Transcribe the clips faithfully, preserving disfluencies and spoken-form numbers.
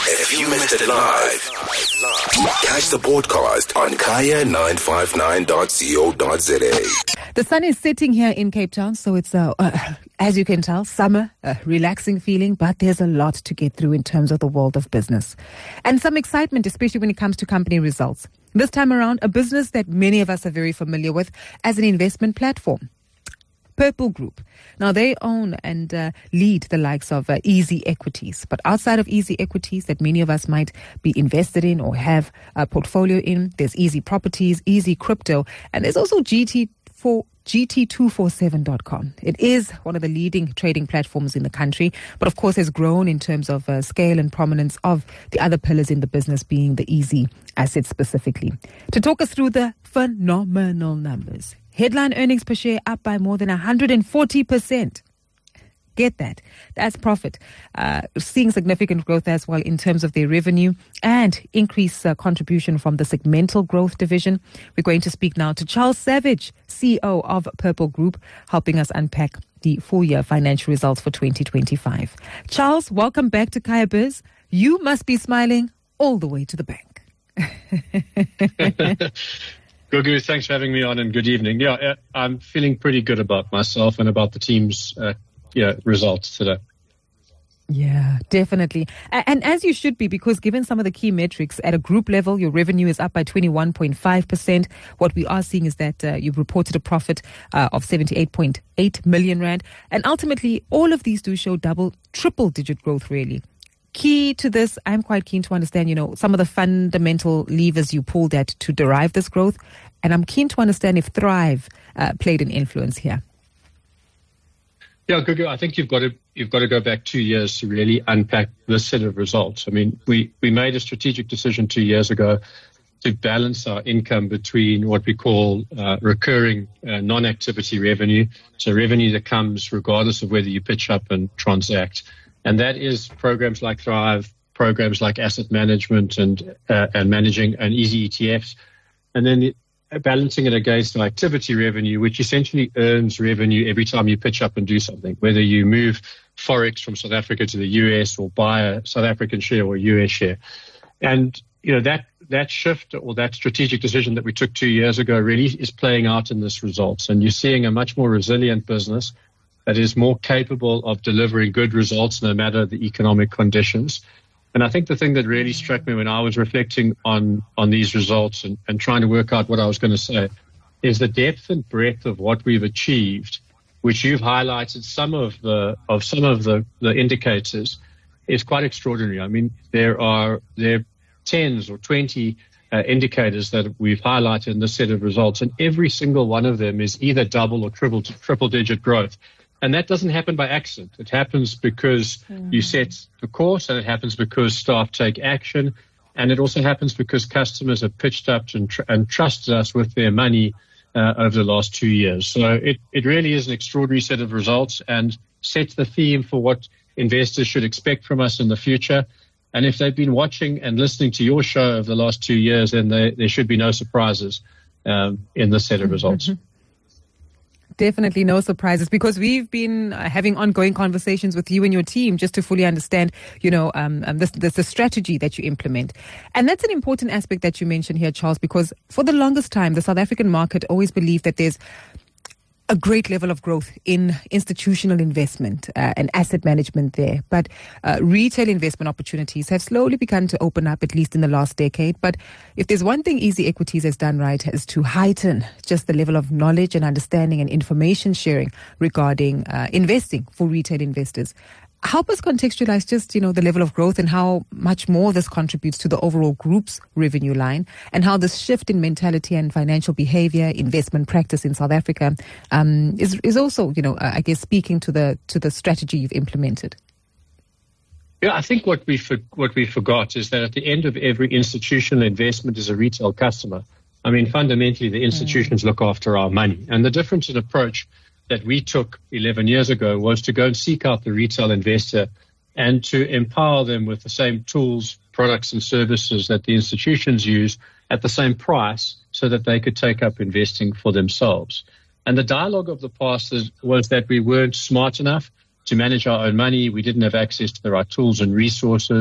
If you missed it live, catch the podcast on kaya nine five nine dot co dot za. The sun is setting here in Cape Town, so it's, uh, uh, as you can tell, summer, a relaxing feeling, but there's a lot to get through in terms of the world of business. And some excitement, especially when it comes to company results. This time around, a business that many of us are very familiar with as an investment platform. Purple Group. Now, they own and uh, lead the likes of uh, Easy Equities. But outside of Easy Equities that many of us might be invested in or have a portfolio in, there's Easy Properties, Easy Crypto, and there's also G T for G T two forty-seven dot com. It is one of the leading trading platforms in the country, but of course has grown in terms of uh, scale and prominence of the other pillars in the business, being the Easy assets specifically. To talk us through the phenomenal numbers, headline earnings per share up by more than one hundred forty percent. Get that. That's profit. Uh, seeing significant growth as well in terms of their revenue and increased uh, contribution from the segmental growth division. We're going to speak now to Charles Savage, C E O of Purple Group, helping us unpack the full-year financial results for twenty twenty-five. Charles, welcome back to Kaya Biz. You must be smiling all the way to the bank. Gugu, thanks for having me on, and good evening. Yeah, I'm feeling pretty good about myself and about the team's uh, yeah, results today. Yeah, definitely. And, and as you should be, because given some of the key metrics at a group level, your revenue is up by twenty-one point five percent. What we are seeing is that uh, you've reported a profit uh, of seventy-eight point eight million rand. And ultimately, all of these do show double, triple digit growth, really. Key to this, I'm quite keen to understand, you know, some of the fundamental levers you pulled at to derive this growth. And I'm keen to understand if Thrive uh, played an influence here. Yeah, Gugu, I think you've got to you've got to go back two years to really unpack this set of results. I mean, we, we made a strategic decision two years ago to balance our income between what we call uh, recurring uh, non-activity revenue, so revenue that comes regardless of whether you pitch up and transact. And that is programs like Thrive, programs like asset management and uh, and managing an Easy E T Fs, and then it, balancing it against an activity revenue, which essentially earns revenue every time you pitch up and do something, whether you move Forex from South Africa to the U S or buy a South African share or U S share. And, you know, that, that shift or that strategic decision that we took two years ago really is playing out in this results. And you're seeing a much more resilient business that is more capable of delivering good results no matter the economic conditions. And I think the thing that really struck me when I was reflecting on, on these results and, and trying to work out what I was going to say is the depth and breadth of what we've achieved, which you've highlighted some of the of some of the, the indicators, is quite extraordinary. I mean, there are there are tens or twenty uh, indicators that we've highlighted in this set of results, and every single one of them is either double or triple triple digit growth. And that doesn't happen by accident. It happens because mm. you set the course, and it happens because staff take action, and it also happens because customers have pitched up and, tr- and trusted us with their money uh, over the last two years. So it, it really is an extraordinary set of results and sets the theme for what investors should expect from us in the future. And if they've been watching and listening to your show over the last two years, then they, there should be no surprises um, in this set of results. Mm-hmm. Definitely no surprises, because we've been having ongoing conversations with you and your team just to fully understand, you know, um, um, this, this the strategy that you implement. And that's an important aspect that you mentioned here, Charles, because for the longest time, the South African market always believed that there's a great level of growth in institutional investment uh, and asset management there. But uh, retail investment opportunities have slowly begun to open up, at least in the last decade. But if there's one thing Easy Equities has done right, is to heighten just the level of knowledge and understanding and information sharing regarding uh, investing for retail investors. Help us contextualize just, you know, the level of growth and how much more this contributes to the overall group's revenue line, and how this shift in mentality and financial behavior, investment practice in South Africa um, is is also, you know, I guess speaking to the to the strategy you've implemented. Yeah, I think what we for, what we forgot is that at the end of every institutional investment is a retail customer. I mean, fundamentally, the institutions mm. look after our money, and the difference in approach that we took eleven years ago was to go and seek out the retail investor and to empower them with the same tools, products and services that the institutions use at the same price so that they could take up investing for themselves. And the dialogue of the past is, was that we weren't smart enough to manage our own money. We didn't have access to the right tools and resources.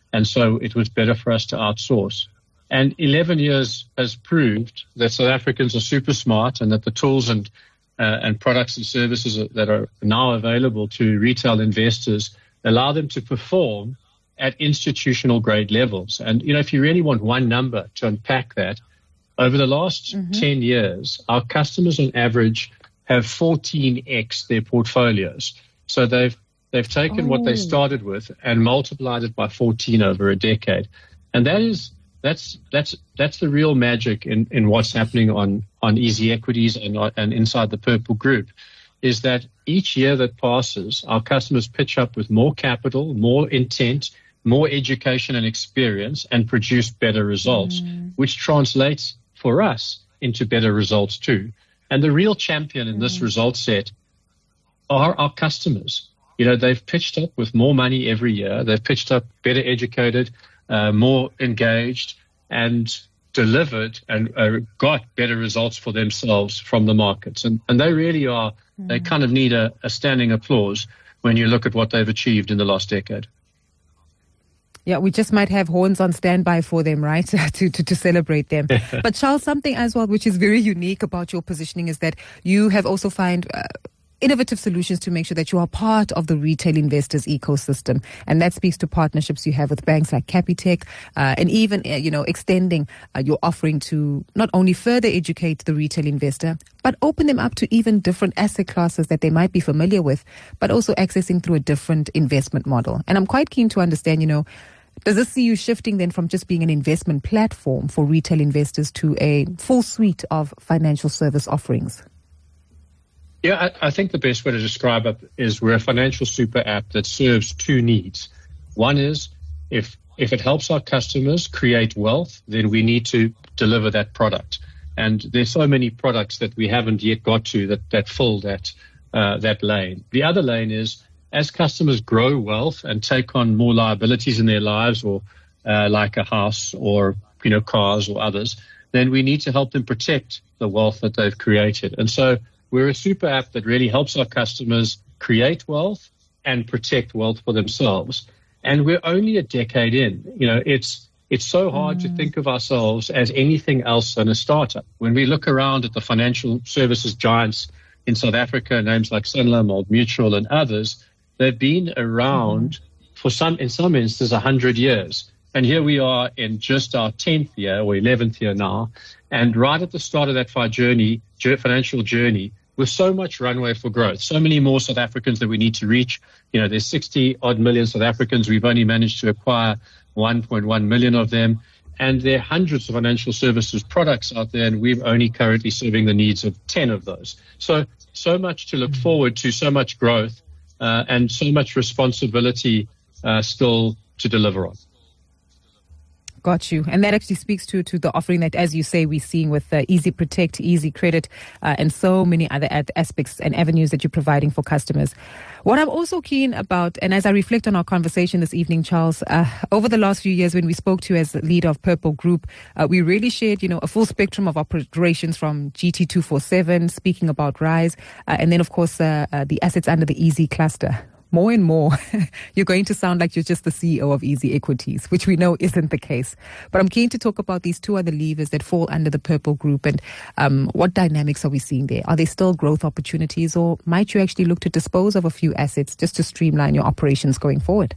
And so it was better for us to outsource. And eleven years has proved that South Africans are super smart and that the tools and uh, and products and services that are now available to retail investors allow them to perform at institutional grade levels. And, you know, if you really want one number to unpack that, over the last mm-hmm. ten years, our customers on average have fourteen x their portfolios. So they've they've taken oh. what they started with and multiplied it by fourteen over a decade. And that is that's that's that's the real magic in, in what's happening on, on Easy Equities and and inside the Purple Group, is that each year that passes, our customers pitch up with more capital, more intent, more education and experience, and produce better results, mm. which translates for us into better results too. And the real champion in mm. this result set are our customers. You know, they've pitched up with more money every year. They've pitched up better educated, uh, more engaged, and delivered and uh, got better results for themselves from the markets. And, and they really are, mm. they kind of need a, a standing applause when you look at what they've achieved in the last decade. Yeah, we just might have horns on standby for them, right, to, to to celebrate them. But Charles, something as well which is very unique about your positioning is that you have also found uh, innovative solutions to make sure that you are part of the retail investors ecosystem. And that speaks to partnerships you have with banks like Capitec, uh, and even, uh, you know, extending uh, your offering to not only further educate the retail investor, but open them up to even different asset classes that they might be familiar with, but also accessing through a different investment model. And I'm quite keen to understand, you know, does this see you shifting then from just being an investment platform for retail investors to a full suite of financial service offerings? Yeah, I, I think the best way to describe it is we're a financial super app that serves two needs. One is if if it helps our customers create wealth, then we need to deliver that product. And there's so many products that we haven't yet got to that, that fill that uh, that lane. The other lane is as customers grow wealth and take on more liabilities in their lives, or uh, like a house or, you know, cars or others, then we need to help them protect the wealth that they've created. And so we're a super app that really helps our customers create wealth and protect wealth for themselves. And we're only a decade in. You know, it's it's so hard mm. to think of ourselves as anything else than a startup. When we look around at the financial services giants in South Africa, names like Sanlam, Old Mutual, and others, they've been around mm. for some, in some instances, one hundred years. And here we are in just our tenth year or eleventh year now. And right at the start of that journey, financial journey, with so much runway for growth, so many more South Africans that we need to reach. You know, there's sixty odd million South Africans. We've only managed to acquire one point one million of them. And there are hundreds of financial services products out there, and we're only currently serving the needs of ten of those. So, so much to look forward to, so much growth, uh, and so much responsibility uh, still to deliver on. Got you. And that actually speaks to, to the offering that, as you say, we're seeing with uh, Easy Protect, Easy Credit, uh, and so many other ad- aspects and avenues that you're providing for customers. What I'm also keen about, and as I reflect on our conversation this evening, Charles, uh, over the last few years when we spoke to you as the leader of Purple Group, uh, we really shared, you know, a full spectrum of operations from G T two forty-seven, speaking about Rise, uh, and then, of course, uh, uh, the assets under the Easy cluster. More and more, you're going to sound like you're just the C E O of Easy Equities, which we know isn't the case. But I'm keen to talk about these two other levers that fall under the Purple Group, and um, what dynamics are we seeing there? Are there still growth opportunities, or might you actually look to dispose of a few assets just to streamline your operations going forward?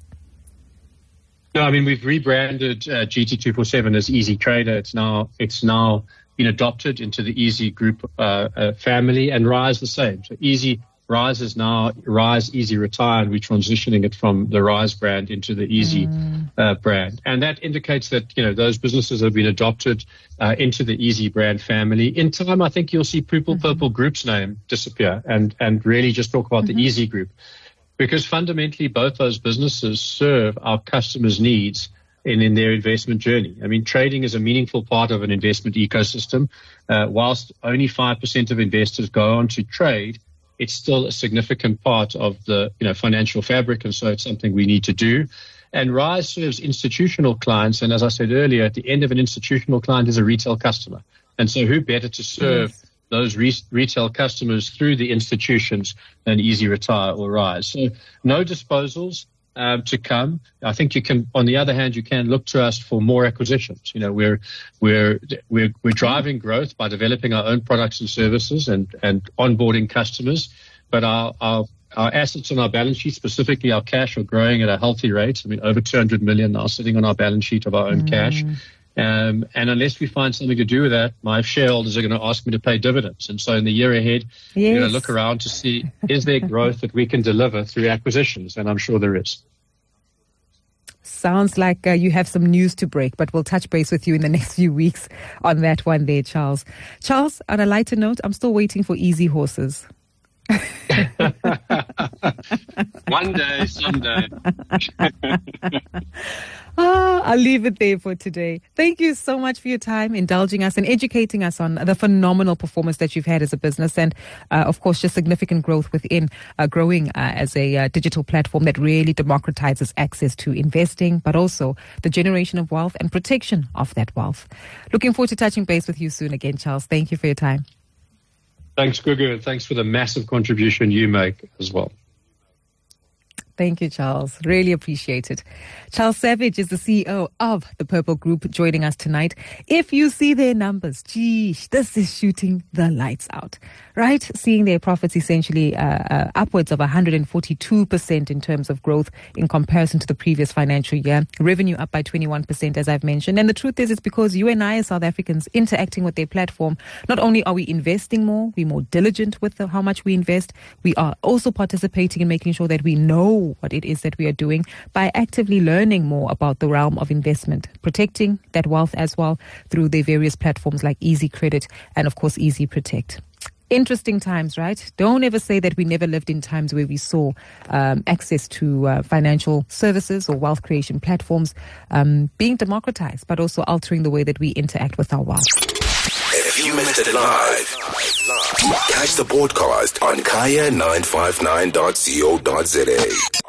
No, I mean, we've rebranded uh, G T two forty-seven as Easy Trader. It's now it's now been adopted into the Easy Group uh, uh, family, and Rise the same. So Easy Rise is now Rise Easy Retire, and we're transitioning it from the Rise brand into the Easy mm. uh, brand. And that indicates that, you know, those businesses have been adopted uh, into the Easy brand family. In time, I think you'll see Purple, mm-hmm. Purple Group's name disappear and, and really just talk about mm-hmm. the Easy Group. Because fundamentally, both those businesses serve our customers' needs in, in their investment journey. I mean, trading is a meaningful part of an investment ecosystem. Uh, whilst only five percent of investors go on to trade, it's still a significant part of the, you know, financial fabric, and so it's something we need to do. And Rise serves institutional clients, and as I said earlier, at the end of an institutional client is a retail customer. And so who better to serve yes. those re- retail customers through the institutions than Easy Retire or Rise? So no disposals, um, to come. I think you can, on the other hand, you can look to us for more acquisitions. You know, we're, we're, we're, we're driving growth by developing our own products and services and, and onboarding customers. But our, our, our assets on our balance sheet, specifically our cash, are growing at a healthy rate. I mean, over two hundred million now sitting on our balance sheet of our own mm. cash. Um, and unless we find something to do with that, my shareholders are going to ask me to pay dividends. And so in the year ahead, yes. we're going to look around to see, is there growth that we can deliver through acquisitions? And I'm sure there is. Sounds like uh, you have some news to break, but we'll touch base with you in the next few weeks on that one there, Charles. Charles, on a lighter note, I'm still waiting for Easy Horses. One day, someday. Ah, I'll leave it there for today. Thank you so much for your time, indulging us and educating us on the phenomenal performance that you've had as a business and, uh, of course, just significant growth within uh, growing uh, as a uh, digital platform that really democratizes access to investing, but also the generation of wealth and protection of that wealth. Looking forward to touching base with you soon again, Charles. Thank you for your time. Thanks, Gugu, and thanks for the massive contribution you make as well. Thank you, Charles. Really appreciate it. Charles Savage is the C E O of the Purple Group joining us tonight. If you see their numbers, geez, this is shooting the lights out, right? Seeing their profits essentially uh, uh, upwards of one hundred forty-two percent in terms of growth in comparison to the previous financial year. Revenue up by twenty-one percent, as I've mentioned. And the truth is, it's because you and I as South Africans interacting with their platform, not only are we investing more, we're more diligent with the, how much we invest, we are also participating in making sure that we know what it is that we are doing by actively learning more about the realm of investment, protecting that wealth as well through their various platforms like Easy Credit and, of course, Easy Protect. Interesting times, right? Don't ever say that we never lived in times where we saw um, access to uh, financial services or wealth creation platforms um, being democratized, but also altering the way that we interact with our wealth. If you missed it live, catch the podcast on kaya nine five nine dot co dot za.